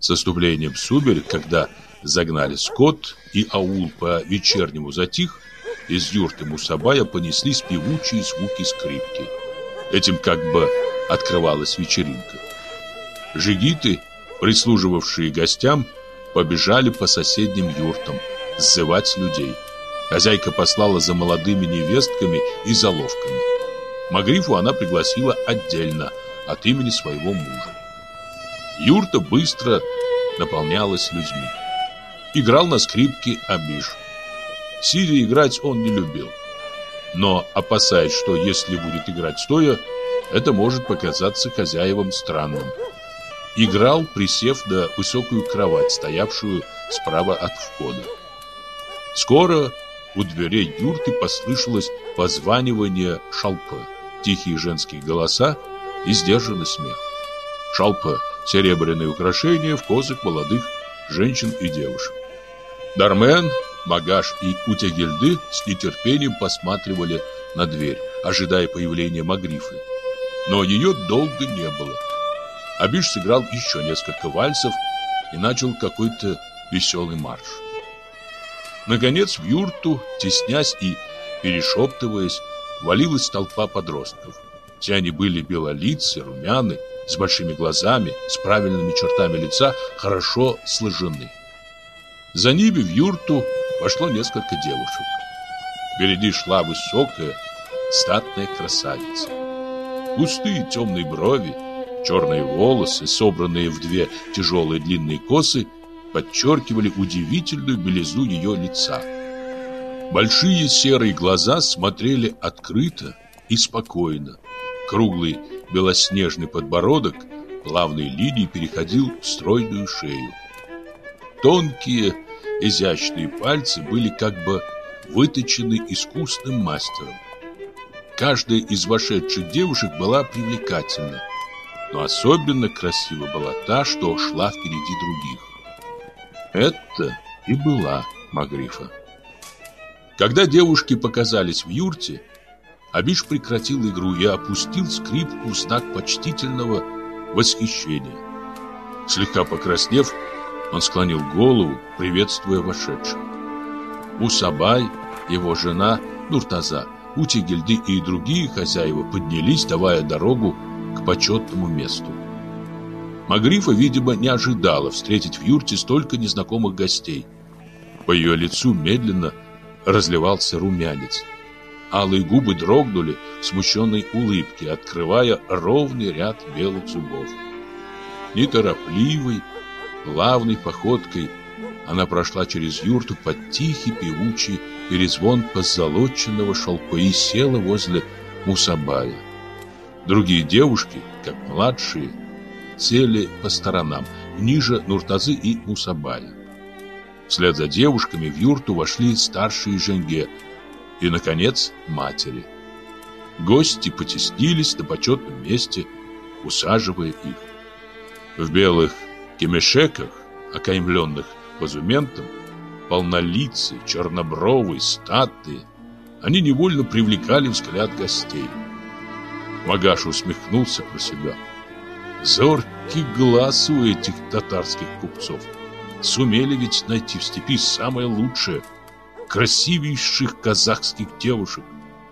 С наступлением сумерек, когда загнали скот и аул по-вечернему затих, из юрты Мусабая понеслись певучие звуки скрипки. Этим как бы открывалась вечеринка. Жигиты, прислуживавшие гостям, побежали по соседним юртам сзывать людей. Хозяйка послала за молодыми невестками и заловками. Магрифу она пригласила отдельно от имени своего мужа. Юрта быстро наполнялась людьми. Играл на скрипке Абиш. Сидя играть он не любил, но опасаясь, что если будет играть стоя, это может показаться хозяевам странным. Играл, присев на высокую кровать, стоявшую справа от входа. Скоро у дверей юрты послышалось позванивание шалпы, тихие женские голоса и сдержанный смех. Шалпа — серебряные украшения в козах молодых женщин и девушек. Дармен, Магаш и Утягельды с нетерпением посматривали на дверь, ожидая появления Магрифы. Но ее долго не было. Абиш сыграл еще несколько вальсов и начал какой-то веселый марш. Наконец в юрту, теснясь и перешептываясь, валилась толпа подростков. Все они были белолицы, румяны, с большими глазами, с правильными чертами лица, хорошо сложены. За ними в юрту вошло несколько девушек. Впереди шла высокая, статная красавица. Густые темные брови, черные волосы, собранные в две тяжелые длинные косы, подчеркивали удивительную белизну ее лица. Большие серые глаза смотрели открыто и спокойно. Круглый белоснежный подбородок плавной линией переходил в стройную шею. Тонкие, изящные пальцы были как бы выточены искусным мастером. Каждая из вошедших девушек была привлекательна, но особенно красива была та, что шла впереди других. Это и была Магрифа. Когда девушки показались в юрте, Абиш прекратил игру и опустил скрипку в знак почтительного восхищения. Слегка покраснев, он склонил голову, приветствуя вошедших. Мусабай, его жена Нуртаза, Утягельды и другие хозяева поднялись, давая дорогу к почетному месту. Магрифа, видимо, не ожидала встретить в юрте столько незнакомых гостей. По ее лицу медленно разливался румянец. Алые губы дрогнули в смущенной улыбке, открывая ровный ряд белых зубов. Неторопливой, плавной походкой она прошла через юрту под тихий певучий перезвон позолоченного шелка и села возле Мусабая. Другие девушки, как младшие, сели по сторонам, ниже Нуртазы и Мусабая. Вслед за девушками в юрту вошли старшие женге и, наконец, матери. Гости потеснились на почетном месте, усаживая их. В белых кемешеках, окаймленных позументом, полнолицые, чернобровые, статные, они невольно привлекали взгляд гостей. Магаш усмехнулся про себя. Зоркий глаз у этих татарских купцов. Сумели ведь найти в степи самое лучшее, красивейших казахских девушек.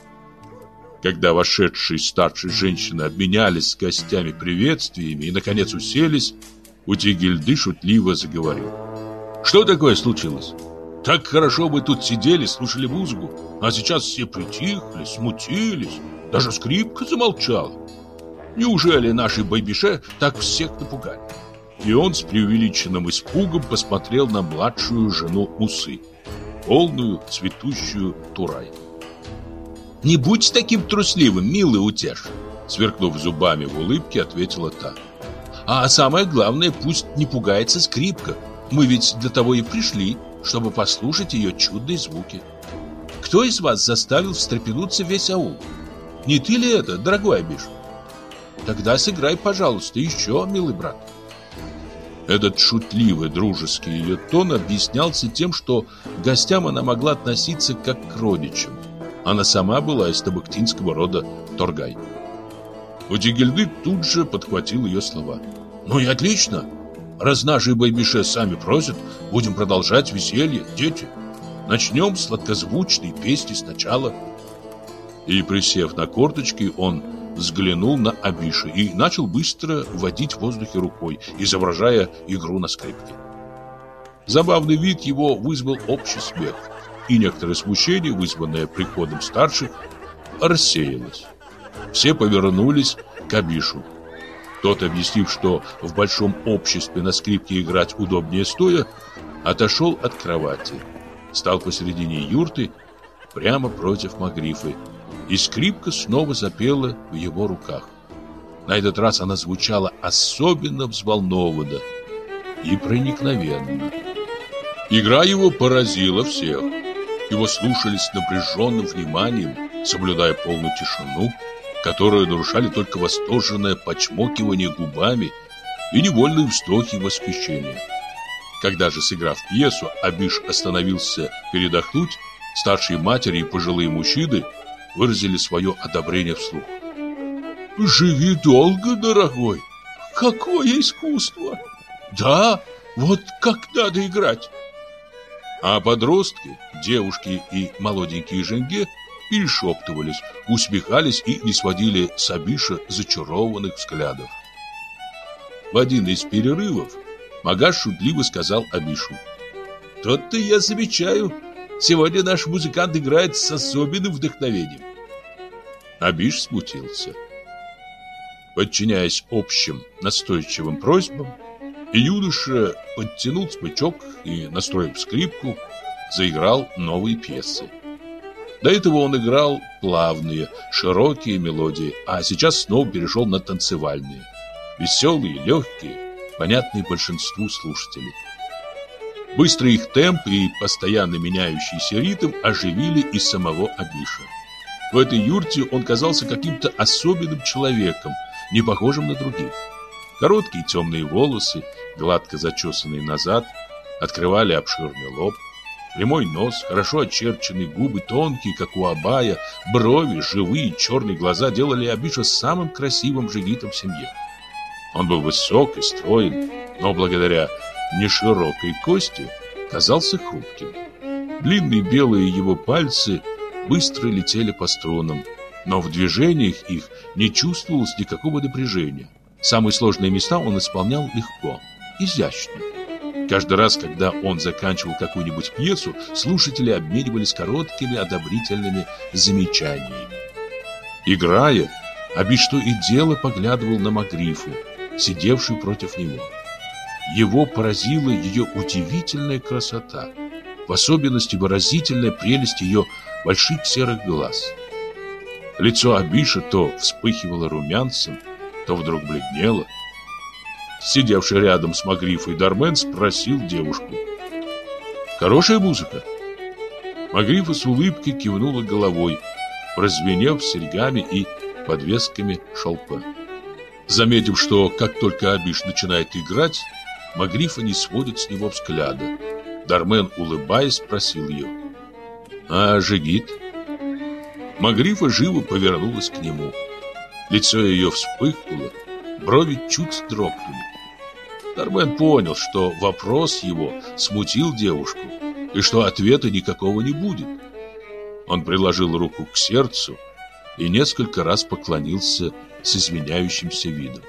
Когда вошедшие старшие женщины обменялись с гостями приветствиями и, наконец, уселись, Утягельды шутливо заговорил. Что такое случилось? Так хорошо мы тут сидели, слушали музыку, а сейчас все притихли, смутились, даже скрипка замолчала. Неужели наши байбише так всех напугали? И он с преувеличенным испугом посмотрел на младшую жену Мусы, полную, цветущую Турай. «Не будь таким трусливым, милый Утеш!» Сверкнув зубами в улыбке, ответила та. «А самое главное, пусть не пугается скрипка. Мы ведь для того и пришли, чтобы послушать ее чудные звуки. Кто из вас заставил встрепенуться весь аул? Не ты ли это, дорогой Абиш? Тогда сыграй, пожалуйста, еще, милый брат». Этот шутливый, дружеский ее тон объяснялся тем, что к гостям она могла относиться как к родичам. Она сама была из табыктинского рода Торгай. Утягельды тут же подхватил ее слова. «Ну и отлично! раз наши байбише сами просят, будем продолжать веселье, дети. Начнем сладкозвучные песни сначала». И, присев на корточки, он взглянул на Абиша и начал быстро водить в воздухе рукой, изображая игру на скрипке. Забавный вид его вызвал общий смех, и некоторое смущение, вызванное приходом старших, рассеялось. Все повернулись к Абишу. Тот, объяснив, что в большом обществе на скрипке играть удобнее стоя, отошел от кровати, стал посередине юрты, прямо против Магрифы, и скрипка снова запела в его руках. На этот раз она звучала особенно взволнованно и проникновенно. Игра его поразила всех. Его слушали с напряженным вниманием, соблюдая полную тишину, которую нарушали только восторженное почмокивание губами и невольные вздохи восхищения. Когда же, сыграв пьесу, Абиш остановился передохнуть, старшие матери и пожилые мужчины выразили свое одобрение вслух. «Живи долго, дорогой! Какое искусство! Да, вот как надо играть!» А подростки, девушки и молоденькие женге перешептывались, усмехались и не сводили с Абиша зачарованных взглядов. В один из перерывов Магаш шутливо сказал Абишу: «Тот-то я замечаю, сегодня наш музыкант играет с особенным вдохновением». Абиш смутился. Подчиняясь общим настойчивым просьбам, юноша подтянул смычок и, настроив скрипку, заиграл новые пьесы. До этого он играл плавные, широкие мелодии, а сейчас снова перешел на танцевальные, веселые, легкие, понятные большинству слушателей. Быстрый их темп и постоянно меняющийся ритм оживили и самого Абиша. В этой юрте он казался каким-то особенным человеком, не похожим на других. Короткие темные волосы, гладко зачесанные назад, открывали обширный лоб. Прямой нос, хорошо очерченные губы, тонкие, как у Абая, брови, живые черные глаза делали Абиша самым красивым жигитом в семье. Он был высок и строен, но благодаря неширокой кости казался хрупким. Длинные белые его пальцы быстро летели по струнам, но в движениях их не чувствовалось никакого напряжения. Самые сложные места он исполнял легко, изящно. Каждый раз, когда он заканчивал какую-нибудь пьесу, слушатели обменивались короткими одобрительными замечаниями. Играя, Абиш то и дело поглядывал на Магрифу, сидевшую против него. Его поразила ее удивительная красота, в особенности выразительная прелесть ее больших серых глаз. Лицо Абиша то вспыхивало румянцем, то вдруг бледнело. Сидевший рядом с Магрифой Дармен спросил девушку: «Хорошая музыка?» Магрифа с улыбкой кивнула головой, прозвенев серьгами и подвесками шелка. Заметив, что как только Абиш начинает играть, Магрифа не сводит с него взгляда, Дармен, улыбаясь, спросил ее: «А жигит?» Магрифа живо повернулась к нему. Лицо ее вспыхнуло, брови чуть дрогнули. Дармен понял, что вопрос его смутил девушку и что ответа никакого не будет. Он приложил руку к сердцу и несколько раз поклонился с извиняющимся видом.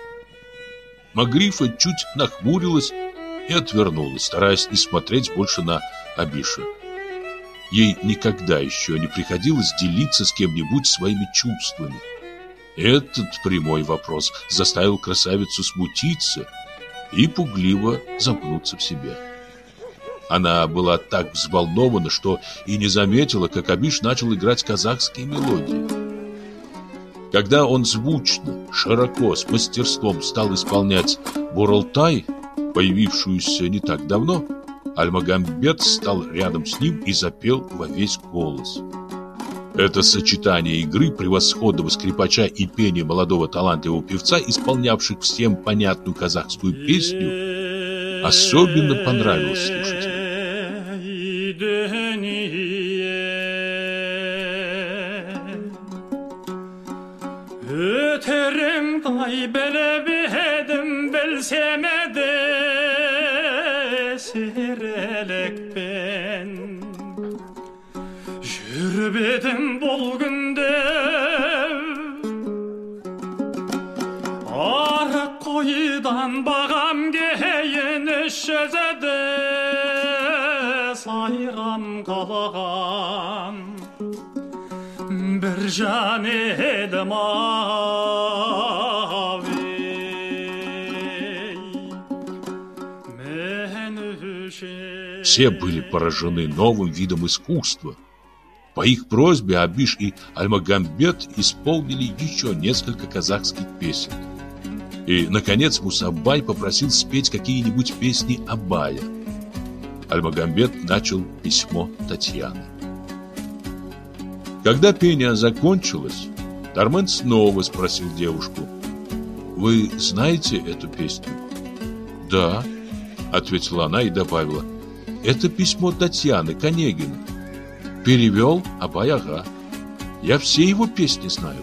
Магрифа чуть нахмурилась и отвернулась, стараясь не смотреть больше на Абиша. Ей никогда еще не приходилось делиться с кем-нибудь своими чувствами. Этот прямой вопрос заставил красавицу смутиться и пугливо замкнуться в себе. Она была так взволнована, что и не заметила, как Абиш начал играть казахские мелодии. Когда он звучно, широко, с мастерством стал исполнять «Буралтай», появившуюся не так давно, Альмагамбет стал рядом с ним и запел во весь голос. Это сочетание игры превосходного скрипача и пения молодого талантливого певца, исполнявших всем понятную казахскую песню, особенно понравилось слушателям. Öterim tay bele bir hedim bilsemedim serelekpen Yürübedim bol günde Arık koyudan bağam geyin şezede Sayram kalağan bir can edim abi Все были поражены новым видом искусства. По их просьбе Абиш и Альмагамбет исполнили еще несколько казахских песен. И, наконец, Мусабай попросил спеть какие-нибудь песни Абая. Альмагамбет начал письмо Татьяны. Когда пение закончилось, Дармен снова спросил девушку: «Вы знаете эту песню?» «Да», — ответила она и добавила: «Это письмо Татьяны к Онегину. Перевел Абай-ага. Я все его песни знаю».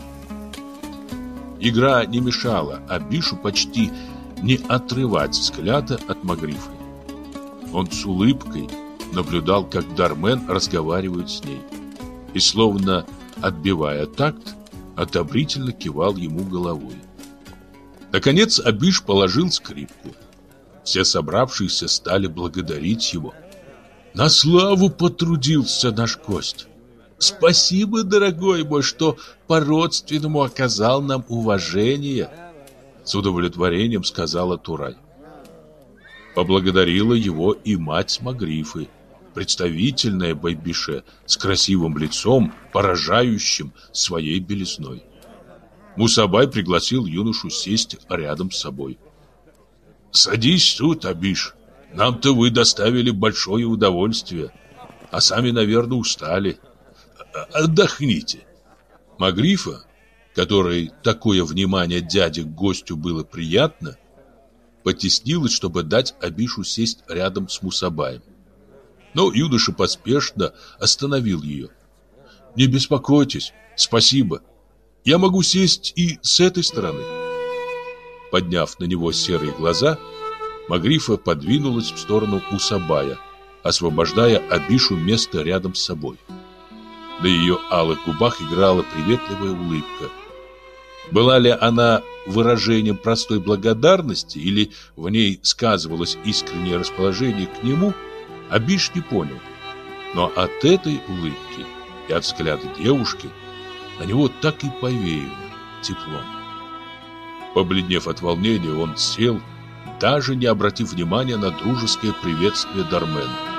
Игра не мешала Абишу почти не отрывать взгляда от Магрифы. Он с улыбкой наблюдал, как Дармен разговаривает с ней, и, словно отбивая такт, одобрительно кивал ему головой. Наконец Абиш положил скрипку. Все собравшиеся стали благодарить его. «На славу потрудился наш гость! Спасибо, дорогой мой, что по-родственному оказал нам уважение!» С удовлетворением сказала Турай. Поблагодарила его и мать Магрифы, представительная Байбише с красивым лицом, поражающим своей белизной. Мусабай пригласил юношу сесть рядом с собой. «Садись тут, Абиш. Нам-то вы доставили большое удовольствие, а сами, наверное, устали. Отдохните». Магрифа, которой такое внимание дяди к гостю было приятно, потеснилась, чтобы дать Абишу сесть рядом с Мусабаем. Но юноша поспешно остановил ее. «Не беспокойтесь, спасибо. Я могу сесть и с этой стороны». Подняв на него серые глаза, Магрифа подвинулась в сторону Мусабая, освобождая Абишу место рядом с собой. На ее алых губах играла приветливая улыбка. Была ли она выражением простой благодарности или в ней сказывалось искреннее расположение к нему, Абиш не понял. Но от этой улыбки и от взгляда девушки на него так и повеяло теплом. Побледнев от волнения, он сел, даже не обратив внимания на дружеское приветствие Дармена.